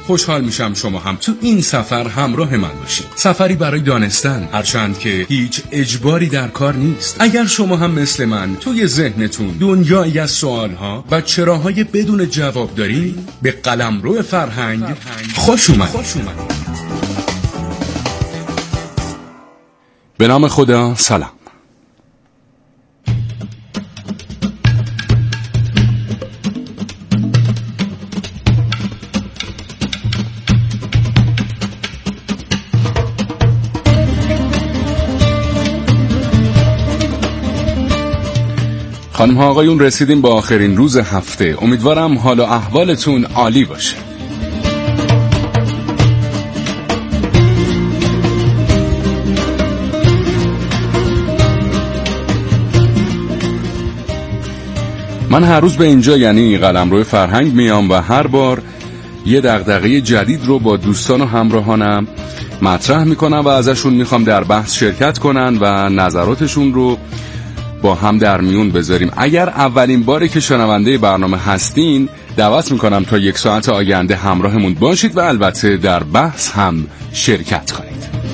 خوشحال میشم شما هم تو این سفر همراه من باشید. سفری برای دانستن، هرچند که هیچ اجباری در کار نیست. اگر شما هم مثل من توی ذهنتون دنیایی از سوالها و چراهای بدون جواب دارید، به قلمرو فرهنگ خوش اومد. به نام خدا، سلام. خانم ها آقایون، رسیدیم به آخرین روز هفته. امیدوارم حال و احوالتون عالی باشه. من هر روز به اینجا، یعنی قلمرو فرهنگ، میام و هر بار یه دغدغه جدید رو با دوستان و همراهانم مطرح میکنم و ازشون میخوام در بحث شرکت کنن و نظراتشون رو با هم در میون بذاریم. اگر اولین باری که شنونده برنامه هستین، دعوت میکنم تا 1 ساعت آینده همراهمون باشید و البته در بحث هم شرکت کنید.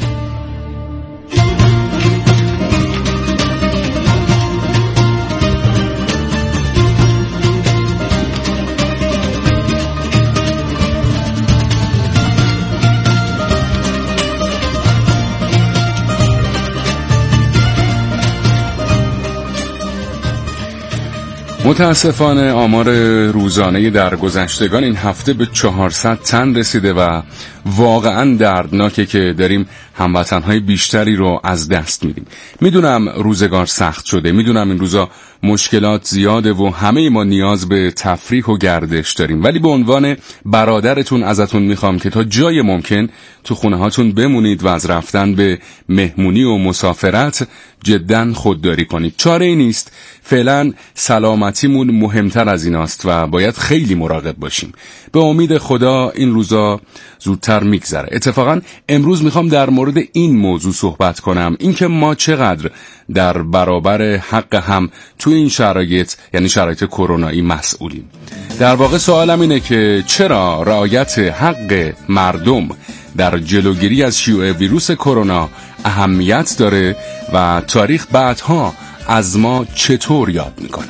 متاسفانه آمار روزانه در گذشتگان این هفته به 400 تن رسیده و واقعا دردناکه که داریم هموطنهای بیشتری رو از دست میدیم. میدونم روزگار سخت شده، میدونم این روزا مشکلات زیاده و همه ما نیاز به تفریح و گردش داریم، ولی به عنوان برادرتون ازتون میخوام که تا جای ممکن تو خونه هاتون بمونید و از رفتن به مهمونی و مسافرت جداً خودداری کنید. چاره ای نیست. فعلا سلامتیمون مهمتر از ایناست و باید خیلی مراقب باشیم. به امید خدا این روزا زودتر میگذره. اتفاقا امروز میخوام در مورد این موضوع صحبت کنم، اینکه ما چقدر در برابر حق هم تو این شرایط، یعنی شرایط کرونایی، مسئولیم. در واقع سوالم اینه که چرا رعایت حق مردم در جلوگیری از شیوع ویروس کرونا اهمیت داره و تاریخ بعدها از ما چطور یاد میکنه.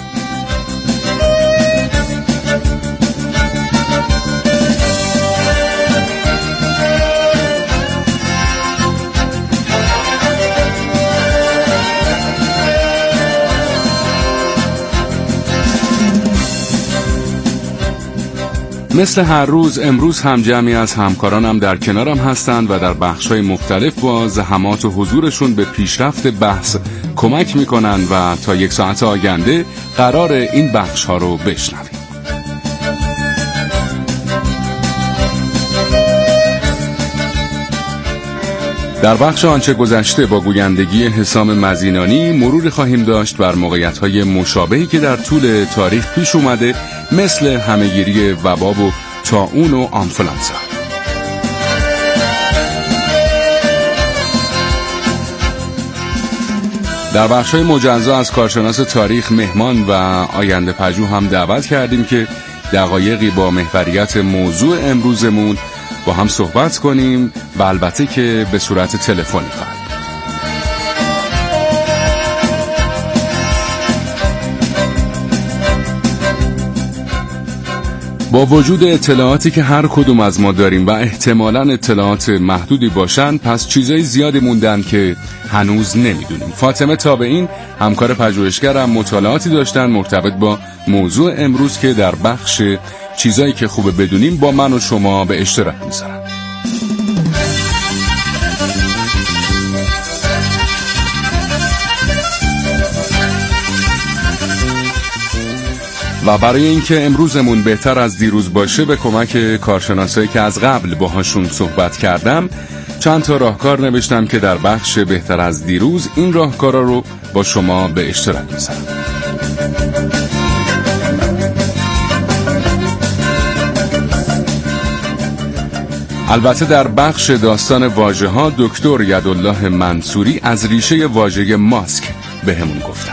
مثل هر روز امروز هم جمعی از همکارانم در کنارم هستند و در بخش‌های مختلف با زحمات و حضورشون به پیشرفت بحث کمک میکنن و تا 1 ساعت آینده قرار این بخش‌ها رو بشنویم. در بخش آنچه گذشته با گویندگی حسام مزینانی مروری خواهیم داشت بر موقعیت‌های مشابهی که در طول تاریخ پیش اومده، مثل همهگیری وبا و طاعون و آنفولانزا. در بخش‌های مجزا از کارشناس تاریخ مهمان و آینده پژوه هم دعوت کردیم که دقایقی با محوریت موضوع امروزمون با هم صحبت کنیم و البته که به صورت تلفنی خواهد. با وجود اطلاعاتی که هر کدوم از ما داریم و احتمالاً اطلاعات محدودی باشن، پس چیزای زیادی موندن که هنوز نمیدونیم. فاطمه تابعین، همکار پژوهشگرم، مطالعاتی داشتن مرتبط با موضوع امروز که در بخش چیزایی که خوبه بدونیم با من و شما به اشتراک میذارن. و برای اینکه امروزمون بهتر از دیروز باشه، به کمک کارشناسایی که از قبل باهاشون صحبت کردم چند تا راهکار نوشتم که در بخش بهتر از دیروز این راهکارا رو با شما به اشتراک میذارم. البته در بخش داستان واژه‌ها دکتر یدالله منصوری از ریشه واژه ماسک بهمون گفتن.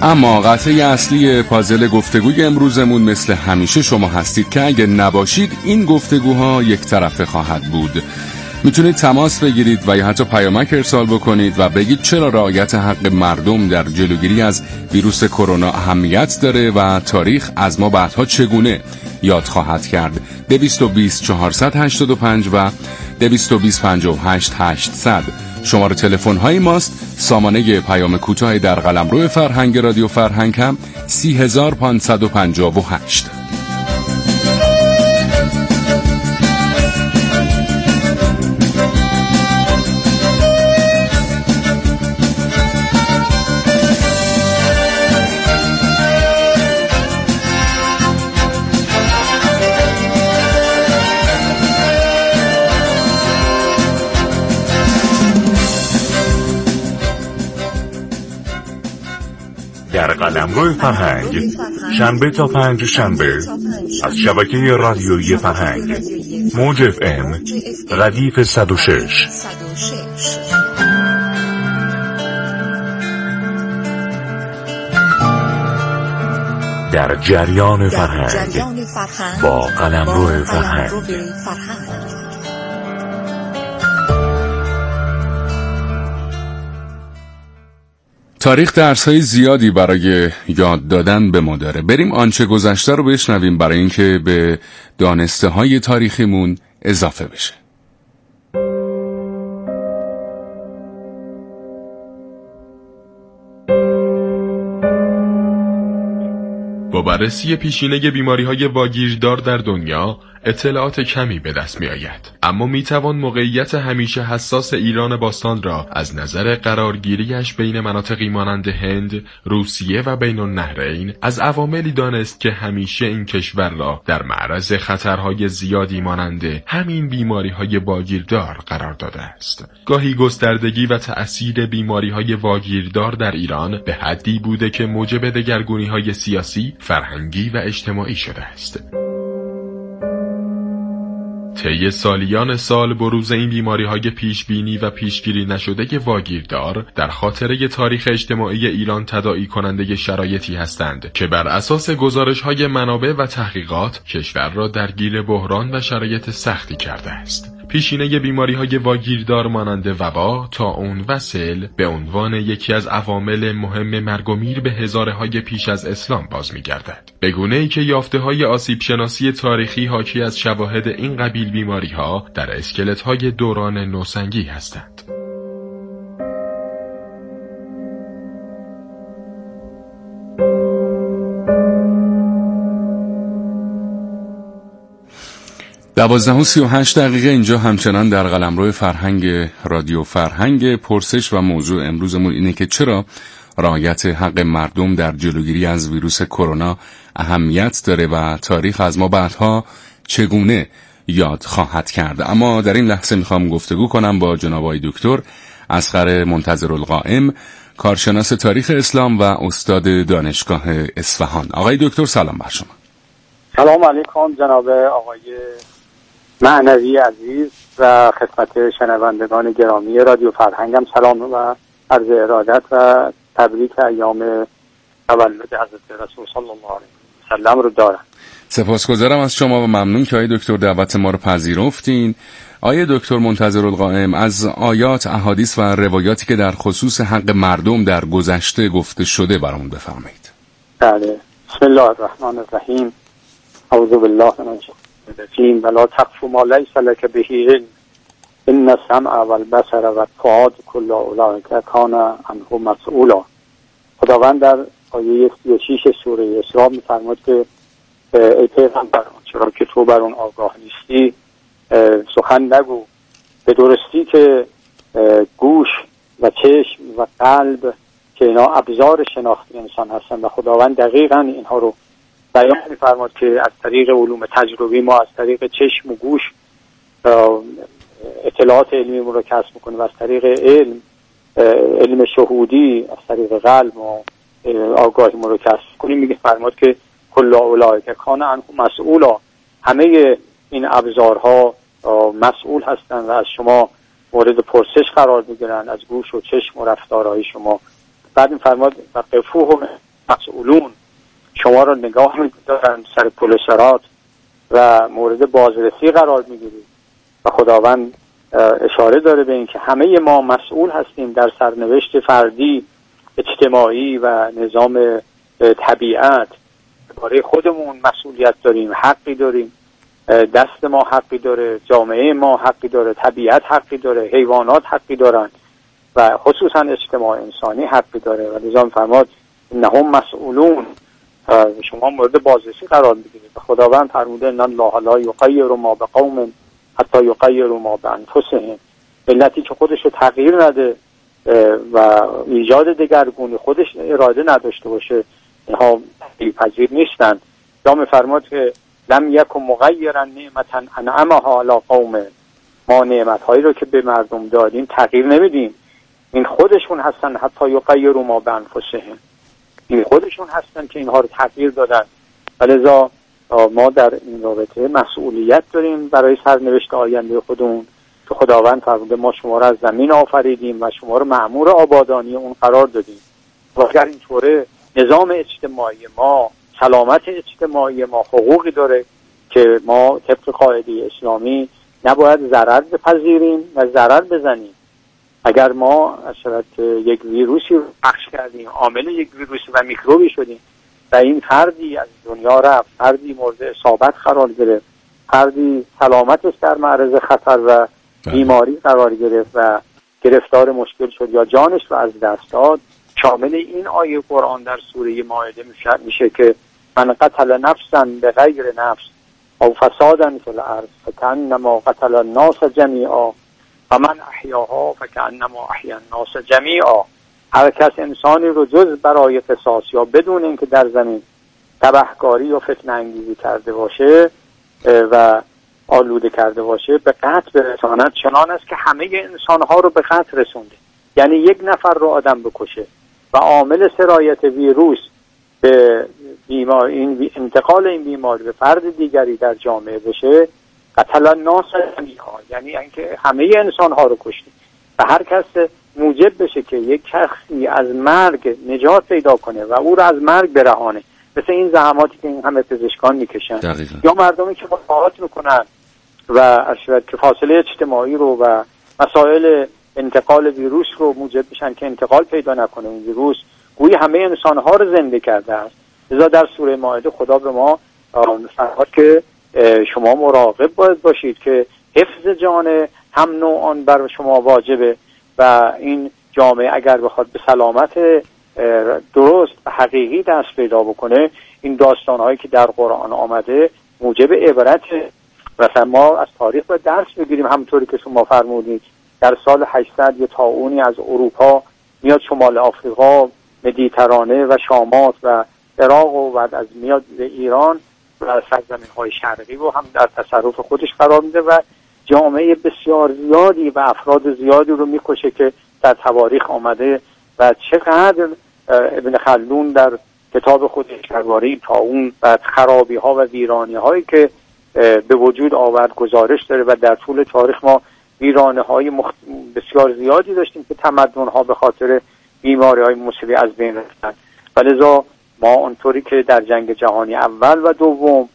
اما قطعه اصلی پازل گفتگوی امروزمون مثل همیشه شما هستید که اگه نباشید این گفتگوها یک طرفه خواهد بود. میتونید تماس بگیرید و یا حتی پیامک ارسال بکنید و بگید چرا رعایت حق مردم در جلوگیری از ویروس کرونا اهمیت داره و تاریخ از ما بعدها چگونه یاد خواهد کرد. 220 485 و 220 58 800 شماره تلفن های ماست. سامانه پیام کوتاه در قلمرو فرهنگ رادیو فرهنگ هم 30558. در قلمرو فرهنگ شنبه تا پنج شنبه از شبکه رادیویی فرهنگ موج FM ردیف 106 در جریان فرهنگ با قلمرو فرهنگ. تاریخ درس‌های زیادی برای یاد دادن به ما داره. بریم آنچه گذشته رو بشنویم برای اینکه به دانسته‌های تاریخیمون اضافه بشه. با بررسی پیشینه بیماری‌های واگیردار در دنیا اطلاعات کمی به دست می‌آید، اما می‌توان موقعیت همیشه حساس ایران باستان را از نظر قرارگیریش بین مناطقی مانند هند، روسیه و بین النهرین از عواملی دانست که همیشه این کشور را در معرض خطرهای زیادی مانند همین بیماری‌های واگیردار قرار داده است. گاهی گستردگی و تأثیر بیماری‌های واگیردار در ایران به حدی بوده که موجب دگرگونی‌های سیاسی، فرهنگی و اجتماعی شده است. طی سالیان سال بروز این بیماری‌های پیشبینی و پیشگیری نشده واگیردار در خاطره تاریخ اجتماعی ایران تداعی کننده شرایطی هستند که بر اساس گزارش‌های منابع و تحقیقات کشور را درگیر بحران و شرایط سختی کرده است. پیشینه بیماری‌های واگیردار مانند وبا، طاعون و سیل به عنوان یکی از عوامل مهم مرگ و میر به هزاره‌های پیش از اسلام باز می‌گردد. به گونه‌ای که یافته‌های آسیب‌شناسی تاریخی حاکی از شواهد این قبیل بیماری‌ها در اسکلت‌های دوران نوسنگی هستند. دوازده و 38 دقیقه اینجا همچنان در قلمرو فرهنگ رادیو فرهنگ. پرسش و موضوع امروزمون اینه که چرا رعایت حق مردم در جلوگیری از ویروس کرونا اهمیت داره و تاریخ از ما بعدها چگونه یاد خواهد کرد. اما در این لحظه میخوام گفتگو کنم با جناب آقای دکتر اصغر منتظرالقائم، کارشناس تاریخ اسلام و استاد دانشگاه اصفهان. آقای دکتر سلام بر شما. سلام علیکم جناب آقای معنوی عزیز و خدمت شنوندگان گرامی رادیو فرهنگم سلام و عرض ارادت و تبریک ایام تولد حضرت رسول صلی الله علیه و سلم رو دارم. سپاسگزارم از شما و ممنون که آقای دکتر دعوت ما رو پذیرفتین. آقای دکتر منتظرالقائم، از آیات، احادیث و روایاتی که در خصوص حق مردم در گذشته گفته شده برامون بفرمایید. بله. بسم الله الرحمن الرحیم. اعوذ بالله من الشیطان الرجیم ولا تقف ما لیس لک به علم ان السمع والبصر والفؤاد کل اولئک کان عنه مسئولا. خداوند در آیه 36 سوره اسراء می‌فرماید که ای پیغمبر چرا که تو بر اون آگاه نیستی سخن نگو، به درستی که گوش و چشم و قلب که اینا ابزار شناخت انسان هستن و خداوند دقیقاً اینها رو بیان می‌فرماد که از طریق علوم تجربی ما از طریق چشم و گوش اطلاعات علمی رو کسب می‌کنیم و از طریق علم شهودی از طریق قلب ما آگاهی رو کسب کنیم. میگه فرماد که کل اولئک کان عنه مسئولا، همه این ابزارها مسئول هستند و از شما مورد پرسش قرار می‌گیرن، از گوش و چشم و رفتارهای شما. بعد این فرماد و قفوهم مسئولون شما را نگاه می‌دارن سر پل صراط و مورد بازرسی قرار می‌گیرید و خداوند اشاره داره به این که همه ما مسئول هستیم در سرنوشت فردی، اجتماعی و نظام طبیعت. برای خودمون مسئولیت داریم، حقی داریم، دست ما حقی داره، جامعه ما حقی داره، طبیعت حقی داره، حیوانات حقی دارن و خصوصا اجتماع انسانی حقی داره و لذا فرمود انهم مسئولون، شما مورد بازرسی قرار میگیرید. خداوند فرموده ان الله لا یغیر ما بقوم حتی یغیروا ما بانفسهم. ملتی که خودش رو تغییر نده و ایجاد دگرگونی خودش اراده نداشته باشه اینها پذیر نیستند. یا میفرماد که لم یکن مغیرا نعمتا انعمها علی قوم، ما نعمت‌هایی رو که به مردم دادیم تغییر نمیدیم، این خودشون هستن حتی یغیروا ما بانفسهم، این خودشون هستن که اینها رو تغییر دادن. ولذا ما در این رابطه مسئولیت داریم برای سرنوشت آینده خودمون که خداوند فرموده ما شما رو از زمین آفریدیم و شما رو مأمور آبادانی اون قرار دادیم. و اگر اینطوره نظام اجتماعی ما، سلامت اجتماعی ما حقوقی داره که ما طبق قاعده اسلامی نباید ضرر بپذیریم و ضرر بزنیم. اگر ما اصلا یک ویروسی رو پخش کردیم، عامل یک ویروس و میکروبی شدیم و این فردی از دنیا رفت، فردی مورد اصابت قرار گرفت، فردی سلامتش در معرض خطر و بیماری قرار گرفت و گرفتار مشکل شد یا جانش رو از دست داد، شامل این آیه قرآن در سوره مائده میشه که من قتل نفسا بغیر نفس او فسادا فی الارض فکأنما قتل الناس جمیعا و من احیاها فکأنما احیا الناس جمیعا. هر کس انسانی رو جز برای قصاص یا بدون اینکه در زمین تبهکاری و فتنه انگیزی کرده باشه و آلوده کرده باشه به قتل برساند، چنان است که همه انسانها رو به قتل رسونده. یعنی یک نفر رو آدم بکشه و عامل سرایت ویروس به بیماری، انتقال این بیماری به فرد دیگری در جامعه بشه، قتل الناس جمیعا، یعنی اینکه همه انسانها رو کشته و هر کس موجب بشه که یک شخصی از مرگ نجات پیدا کنه و او رو از مرگ برهانه، مثل این زحماتی که این همه پزشکان میکشن یا مردمی که مقاومت میکنن و اشرت که فاصله اجتماعی رو و مسائل انتقال ویروس رو موجب بشن که انتقال پیدا نکنه این ویروس، گویی همه انسانها رو زنده کرده است. لذا در سوره مائده خدا به ما فرمود که شما مراقب باید باشید که حفظ جان هم نوعان بر شما واجبه و این جامعه اگر بخواد به سلامت درست و حقیقی دست پیدا بکنه، این داستانهایی که در قرآن آمده موجب عبرته. مثلا ما از تاریخ باید درس بگیریم، همونطوری که شما فرمودید در سال 800 یه طاعونی از اروپا میاد شمال آفریقا، مدیترانه و شامات و عراق و بعد از میاد به ایران و سرزمین‌های شرقی رو هم در تصرف خودش قرار میده و جامعه بسیار زیادی و افراد زیادی رو میکشه که در تواریخ آمده و چقدر ابن خلدون در کتاب خودش درباره طاعون و خرابی‌ها و ویرانی‌هایی که به وجود آورد گزارش داره و در طول تاریخ ما ویرانه‌های بسیار زیادی داشتیم که تمدن‌ها به خاطر بیماری‌های مسلی از بین رفتن. ولذا ما اونطوری که در جنگ جهانی اول و دوم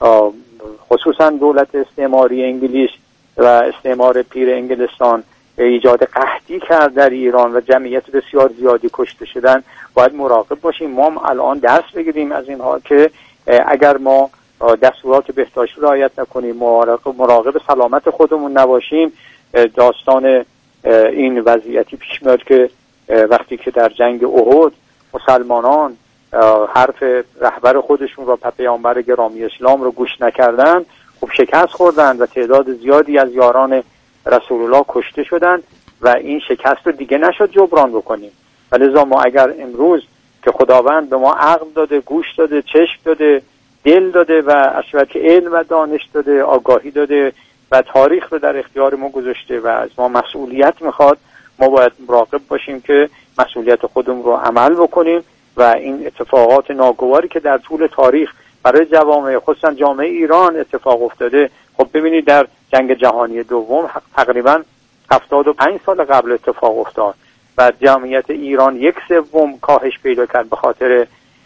خصوصا دولت استعماری انگلیس و استعمار پیر انگلستان ایجاد قحطی کرد در ایران و جمعیت بسیار زیادی کشته شدن، باید مراقب باشیم. ما الان درس بگیریم از اینها که اگر ما دستورات بهداشتی رعایت نکنیم، مراقب سلامت خودمون نباشیم، داستان این وضعیتی پیش میاد که وقتی که در جنگ احد مسلمانان حرف رهبر خودشون را پیامبر گرامی اسلام رو گوش نکردن، خب شکست خوردن و تعداد زیادی از یاران رسول الله کشته شدن و این شکست رو دیگه نشد جبران بکنیم. ولذا ما اگر امروز که خداوند به ما عقل داده، گوش داده، چشم داده، دل داده و اشرت علم و دانش داده، آگاهی داده و تاریخ رو در اختیار ما گذاشته و از ما مسئولیت میخواد، ما باید مراقب باشیم که مسئولیت خودمون رو عمل بکنیم و این اتفاقات ناگواری که در طول تاریخ برای جوامع خصوصا جامعه ایران اتفاق افتاده، خب ببینید در جنگ جهانی دوم تقریبا 75 سال قبل اتفاق افتاد و جمعیت ایران 1/3 کاهش پیدا کرد به خاطر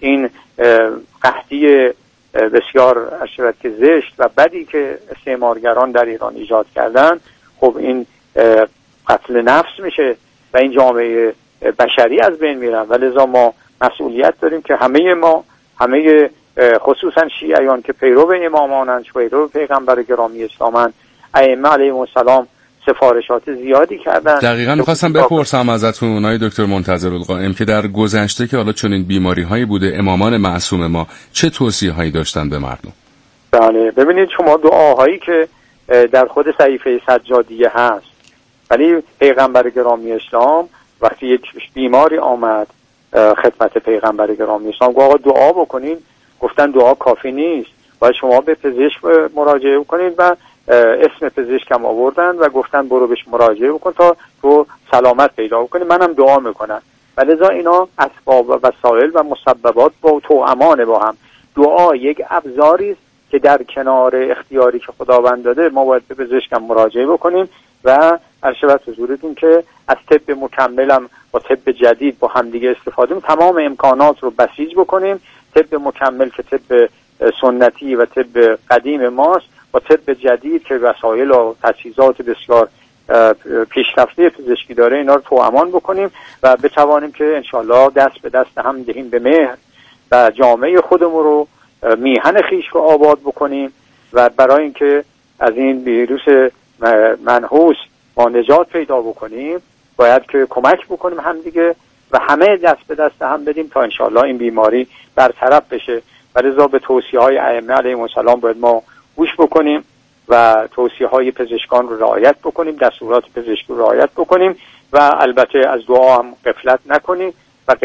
این قحطی بسیار اشرت که زشت و بدی که استعمارگران در ایران ایجاد کردن، خب این قتل نفس میشه و این جامعه بشری از بین میرن و لذا ما مسئولیت داریم که همه خصوصا شیعیان که پیرو امامانند، پیرو پیغمبر گرامی اسلامند، ائمه علیهم السلام سفارشات زیادی کردن. دقیقاً می‌خواستم بپرسم ازتون آقای دکتر منتظرالقائم که در گذشته که حالا چنین بیماری‌هایی بوده، امامان معصوم ما چه توصیه‌هایی داشتن به مردم؟ بله، ببینید شما دعاهایی که در خود صحیفه سجادیه هست، ولی پیغمبر گرامی اسلام وقتی یک بیماری آمد خدمت پیغمبر گرامی اسلام گفت آقا دعا بکنین، گفتن دعا کافی نیست، باید شما به پزشک مراجعه بکنید و اسم پزشک هم آوردن و گفتن برو بهش مراجعه بکن تا تو سلامت پیدا بکنی، منم دعا میکنم. ولذا اینا اسباب و وسایل و مسببات با توأمان با هم. دعا یک ابزاری است که در کنار اختیاری که خداوند داده ما باید به پزشک هم مراجعه بکنیم و عرض حضورتون که از طب مکملم با طب جدید با همدیگه استفاده کنیم، تمام امکانات رو بسیج بکنیم. طب مکمل که طب سنتی و طب قدیم ماست با طب جدید که وسایل و تجهیزات بسیار پیشرفته پزشکی داره، اینا رو توامان بکنیم و بتوانیم که انشالله دست به دست هم دهیم به مهر و جامعه خودمون رو میهن خیش رو آباد بکنیم و برای اینکه از این ویروس منحوس ما نجات پیدا بکنیم باید که کمک بکنیم هم دیگه و همه دست به دست هم بدیم تا انشالله این بیماری برطرف بشه. و لذا به توصیه‌های ائمه علیهم السلام باید ما گوش بکنیم و توصیه‌های پزشکان رو رعایت بکنیم، دستورات پزشکی رو رعایت بکنیم و البته از دعا هم غفلت نکنیم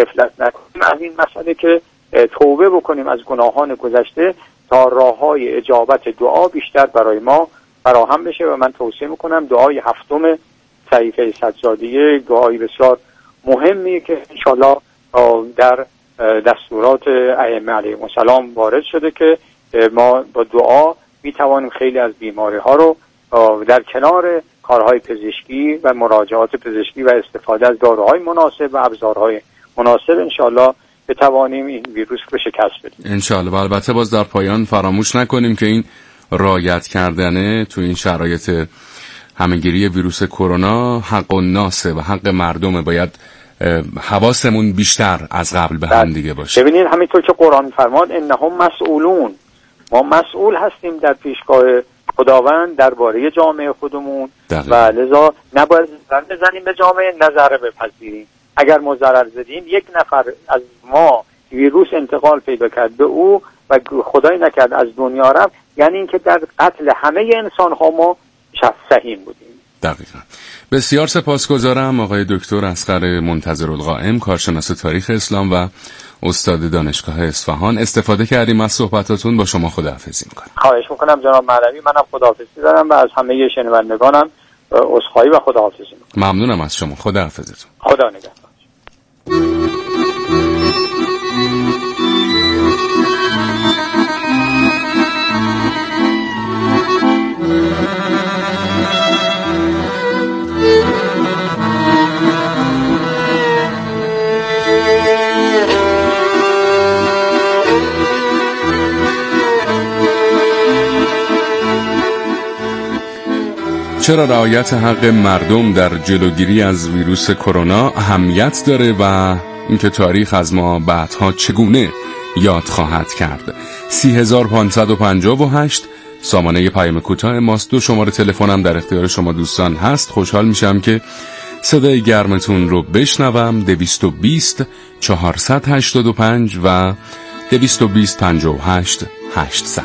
از این مسئله که توبه بکنیم از گناهان گذشته تا راه‌های اجابت دعا بیشتر برای ما فراهم بشه. و من توصیه میکنم دعای هفتم صحیفه سجادیه دعایی بسیار مهمی که انشالله در دستورات ائمه علیهم السلام وارد شده که ما با دعا میتوانیم خیلی از بیماری ها رو در کنار کارهای پزشکی و مراجعات پزشکی و استفاده از داروهای مناسب و ابزارهای مناسب انشالله بتوانیم این ویروس رو شکست بدیم انشالله. و البته باز در پایان فراموش نکنیم که این رعایت کردنه تو این شرایط همه‌گیری ویروس کرونا حق الناس و حق مردم، باید حواسمون بیشتر از قبل به هم دیگه باشه. ببینید همینطور که قرآن فرماد انهم مسئولون، ما مسئول هستیم در پیشگاه خداوند درباره جامعه خودمون و لذا نباید ضرر بزنیم به جامعه، نه ضرر بپذیریم. اگر ما ضرر زدیم یک نفر از ما ویروس انتقال پیدا کرد به او و خدای نکرد از دنیا رفت، یعنی اینکه در قتل همه انسان ها ما سهیم بودیم. دقیقاً. بسیار سپاسگزارم آقای دکتر اصغر منتظرالقائم، کارشناس تاریخ اسلام و استاد دانشگاه اصفهان. استفاده کردیم از صحبتاتون، با شما خداحافظی میکنم. خواهش میکنم جناب مولوی، منم خداحافظی دارم و از همه شنوندگانم عذرخواهی و خداحافظی میکنم. ممنونم از شما، خداحافظتون. خدا نگهدار. چرا رعایت حق مردم در جلوگیری از ویروس کرونا اهمیت داره و اینکه تاریخ از ما بعدها چگونه یاد خواهد کرد. 3558 سامانه پیام کوتاه ماست. 2 شماره تلفنم در اختیار شما دوستان هست. خوشحال میشم که صدای گرمتون رو بشنوم. 220 485 و 220 58 800.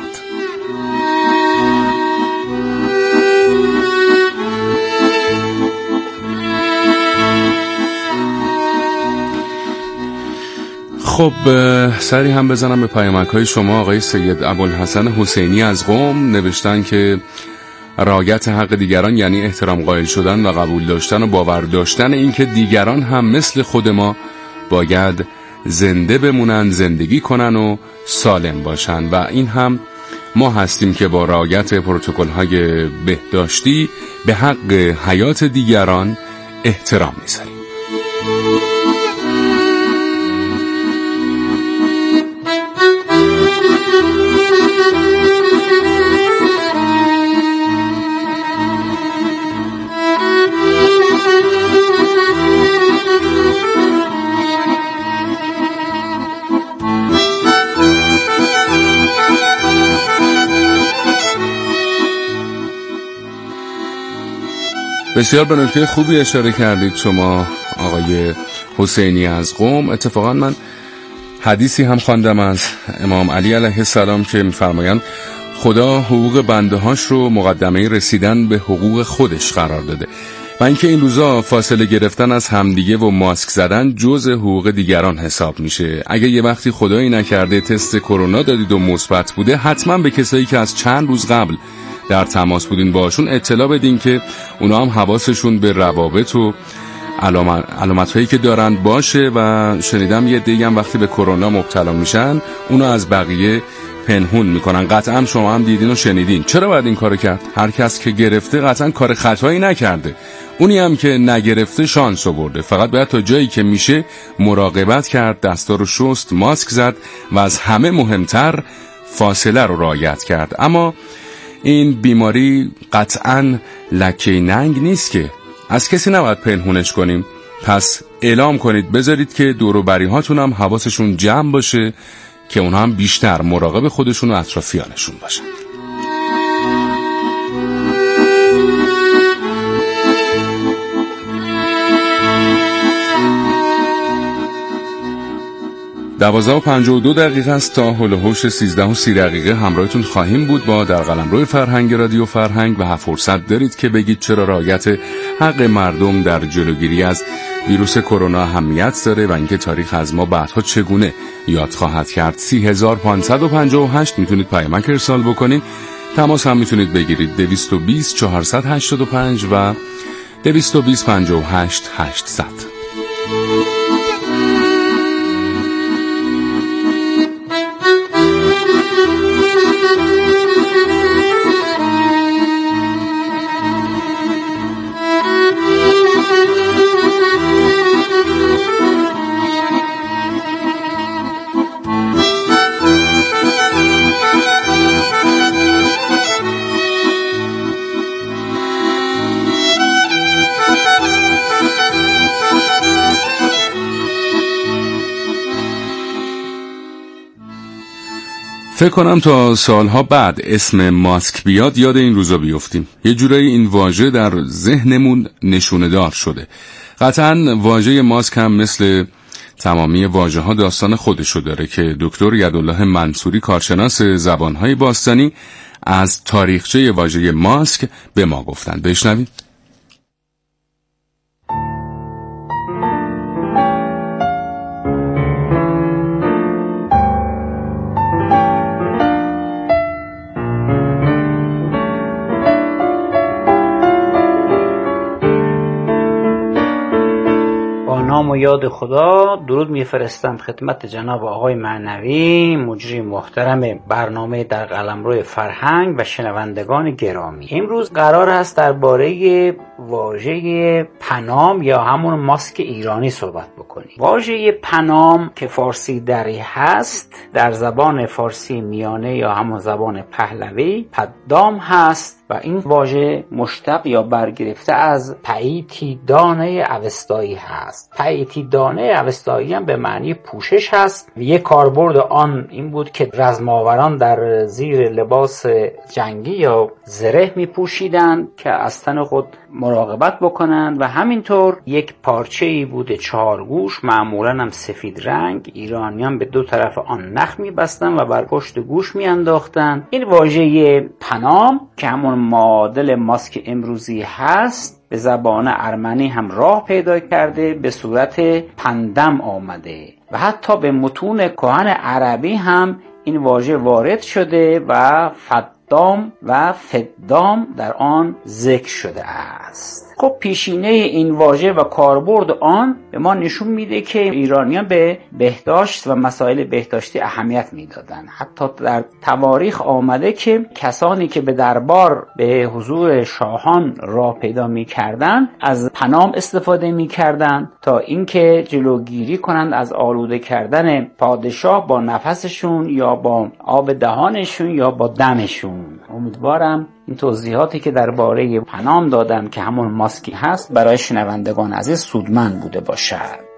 خب سری هم بزنم به پیامک‌های شما. آقای سید ابوالحسن حسینی از قم نوشتن که رعایت حق دیگران یعنی احترام قائل شدن و قبول داشتن و باور داشتن اینکه دیگران هم مثل خود ما باید زنده بمونن، زندگی کنن و سالم باشن و این هم ما هستیم که با رعایت پروتکل‌های بهداشتی به حق حیات دیگران احترام می‌ذاریم. بسیار به نکته خوبی اشاره کردید شما آقای حسینی از قم. اتفاقا من حدیثی هم خواندم از امام علی علیه السلام که می‌فرمایند خدا حقوق بنده هاش رو مقدمه رسیدن به حقوق خودش قرار داده و اینکه این روزا فاصله گرفتن از همدیگه و ماسک زدن جزء حقوق دیگران حساب میشه. اگه یه وقتی خدایی نکرده تست کرونا دادید و مثبت بوده، حتما به کسایی که از چند روز قبل در تماس بودین باشون اطلاع بدین که اونا هم حواسشون به روابط و علامت‌هایی که دارن باشه. و شنیدم یه دیگه هم وقتی به کرونا مبتلا میشن اونو از بقیه پنهون میکنن. قطعا شما هم دیدین و شنیدین. چرا باید این کارو کرد؟ هر کس که گرفته قطعا کار خطایی نکرده، اونی هم که نگرفته شانس آورده. فقط باید تا جایی که میشه مراقبت کرد، دستا رو شست، ماسک زد و از همه مهمتر فاصله رو رعایت کرد. اما این بیماری قطعا لکه ننگ نیست که از کسی نباید پنهونش کنیم. پس اعلام کنید، بذارید که دور و بری هاتون هم حواسشون جمع باشه که اونها هم بیشتر مراقب خودشون و اطرافیانشون باشن. دوازده و 52 دقیقه است تا هول و هوش 13 و 30 دقیقه همراهتون خواهیم بود با در قلمرو فرهنگ رادیو فرهنگ و فرصت دارید که بگید چرا رعایت حق مردم در جلوگیری از ویروس کرونا اهمیت داره و اینکه تاریخ از ما بعدها چگونه یاد خواهد کرد. 3558 میتونید پیامک ارسال بکنید. تماس هم میتونید بگیرید 220 485 و 220 58 800. فکر کنم تا سالها بعد اسم ماسک بیاد یاد این روزا بیفتیم. یه جورایی این واژه در ذهنمون نشونه دار شده. قطعاً واژه ماسک هم مثل تمامی واژه ها داستان خودشو داره که دکتر یدالله منصوری کارشناس زبانهای باستانی از تاریخچه واژه ماسک به ما گفتن. بشنوید. نام و یاد خدا درود میفرستم خدمت جناب آقای معنوی مجری محترم برنامه در قلمرو فرهنگ و شنوندگان گرامی. امروز قرار است درباره واژه پنام یا همون ماسک ایرانی صحبت بکنیم. واژه پنام که فارسی دری هست، در زبان فارسی میانه یا همون زبان پهلوی پدام هست و این واژه مشتق یا برگرفته از پاییتی دانه اوستایی هست. پاییتی دانه اوستایی هم به معنی پوشش هست. یک کاربرد آن این بود که رزماوران در زیر لباس جنگی یا زره می پوشیدند که از تن خود مراقبت بکنند و همینطور یک پارچه‌ای بوده 4 گوش، معمولاً هم سفید رنگ. ایرانیان به 2 طرف آن نخ می‌بستند و بر پشت گوش می‌انداختند. این واژه پنام که همون معادل ماسک امروزی هست به زبان ارمنی هم راه پیدا کرده، به صورت پندم آمده و حتی به متون کهن عربی هم این واژه وارد شده و فدام و فدام در آن ذکر شده است. خب پیشینه این واژه و کاربرد آن به ما نشون میده که ایرانیان به بهداشت و مسائل بهداشتی اهمیت میدادن. حتی در تواریخ آمده که کسانی که به دربار به حضور شاهان راه پیدا میکردند از پنام استفاده میکردند تا اینکه جلوگیری کنند از آلوده کردن پادشاه با نفسشون یا با آب دهانشون یا با دمشون. امیدوارم این توضیحاتی که درباره پنام دادم که همون ماسکی هست برای شنوندگان عزیز سودمند بوده باشد.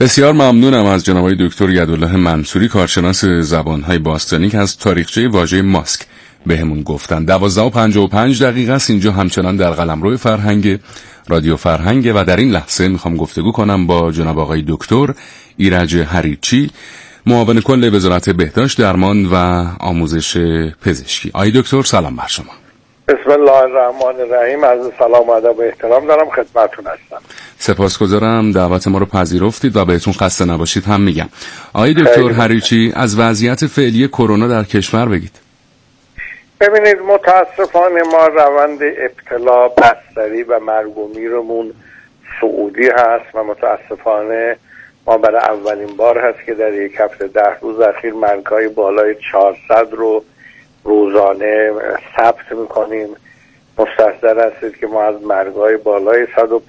بسیار ممنونم از جناب آقای دکتر یدالله منصوری، کارشناس زبانهای باستانی، که از تاریخچه واژه ماسک بهمون گفتن. 12:55 است. اینجا همچنان در قلمرو فرهنگ رادیو فرهنگ و در این لحظه میخوام گفتگو کنم با جناب آقای دکتر ایرج هریچی، معاون کل وزارت بهداشت، درمان و آموزش پزشکی. آقای دکتر سلام بر شما. بسم الله الرحمن الرحیم. از سلام و ادب و احترام دارم خدمتتون هستم. سپاسگزارم دعوت ما رو پذیرفتید و بهتون خسته نباشید هم میگم. آقای دکتر هریچی، از وضعیت فعلی کرونا در کشور بگید. ببینید، متاسفانه ما روند ابتلا، بستری و مرگ و میرمون صعودی هست و متاسفانه ما برای اولین بار هست که در یک هفته 10 روز اخیر مرگ‌های بالای 400 رو روزانه ثبت میکنیم. مستحضر هستید که ما از مرگ‌های بالای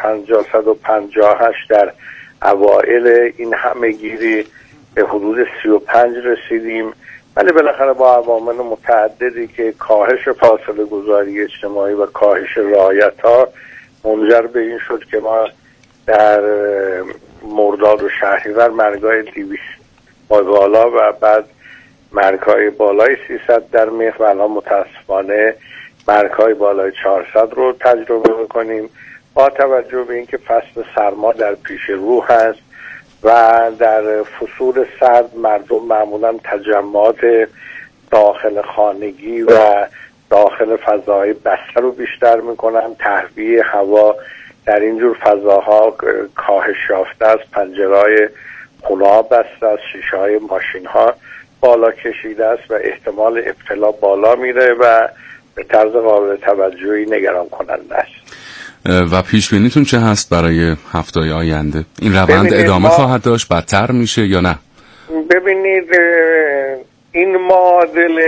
150-158 در اوائل این همه‌گیری به حدود 35 رسیدیم، ولی بالاخره با عوامل متعددی که کاهش فاصله گذاری اجتماعی و کاهش رعایت‌ها منجر به این شد که ما در مرداد و شهریور مرگ‌های 200 بالا و بعد مرگ‌های بالای 300 در مهر و الان متاسفانه مرگ‌های بالای 400 رو تجربه می‌کنیم. با توجه به اینکه فصل سرما در پیش رو هست و در فصول سرد مردم معمولا تجمعات داخل خانگی و داخل فضاهای بسته رو بیشتر میکنن، تهویه هوا در اینجور فضاها کاهش یافته است، پنجرهای خونه‌ها بسته است، شیشه‌های ماشین‌ها بالا کشیده است و احتمال ابتلا بالا میره و به طرز قابل توجهی نگران کننده است. و پیش بینیتون چه هست برای هفته‌های آینده؟ این روند ادامه خواهد داشت، بدتر میشه یا نه؟ ببینید، این معادله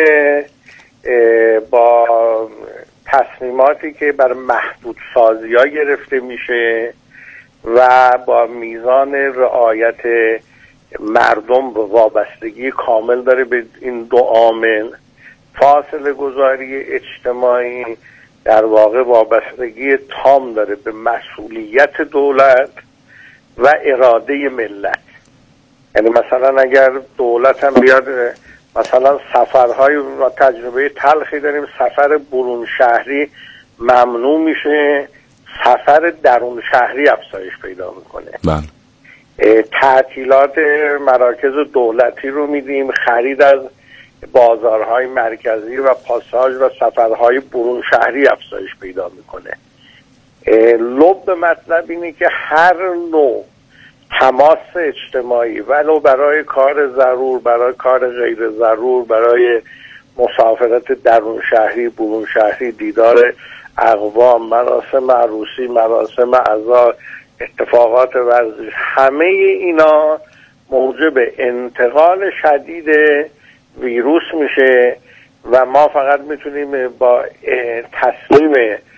با تصمیماتی که بر محدود سازی ها گرفته میشه و با میزان رعایت مردم و وابستگی کامل داره به این دو عامل. فاصله گذاری اجتماعی در واقع وابستگی تام داره به مسئولیت دولت و اراده ملت. یعنی مثلا اگر دولت هم بیاد، مثلا سفرهای و تجربه تلخی داریم، سفر برون شهری ممنوع میشه، سفر درون شهری افزایش پیدا میکنه. تعطیلات مراکز دولتی رو میدیم، خرید از بازارهای مرکزی و پاساژ و سفرهای برون شهری افزایش پیدا میکنه. لب مطلب اینه که هر نوع تماس اجتماعی، ولو برای کار ضرور، برای کار غیر ضرور، برای مسافرت درون شهری، برون شهری، دیدار اقوام، مراسم عروسی، مراسم عزا، اتفاقات ورزش، همه اینا موجب انتقال شدید ویروس میشه و ما فقط میتونیم با تصمیم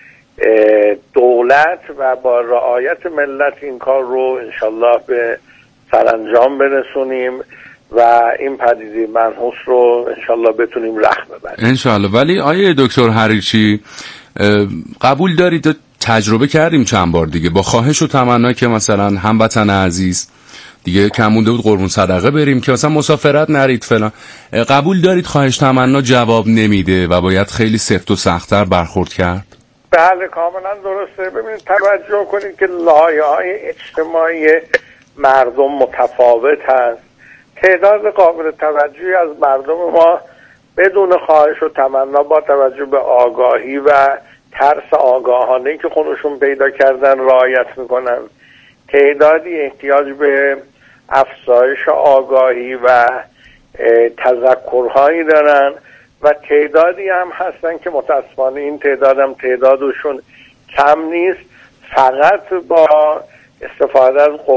دولت و با رعایت ملت این کار رو انشالله به سرانجام برسونیم و این پدیده منحوس رو انشالله بتونیم رخ ببریم انشالله. ولی آیه دکتر هریچی، قبول دارید تجربه کردیم چند بار دیگه با خواهش و تمنا که مثلا هموطن عزیز دیگه کم مونده بود قربون صدقه بریم که مثلا مسافرت نرید فلان، قبول دارید خواهش تمنا جواب نمیده و باید خیلی سفت و سخت‌تر برخورد کرد؟ بله، کاملا درسته. ببینید، توجه کنید که لایه‌های اجتماعی مردم متفاوت هست. تعداد قابل توجهی از مردم ما بدون خواهش و تمنا با توجه به آگاهی و ترس آگاهانه‌ای که خودشون پیدا کردن رعایت میکنن. تعدادی احتیاج به افزایش آگاهی و تذکرهایی دارن و تعدادی هم هستن که متاسفانه این تعدادشون کم نیست، فقط با استفاده از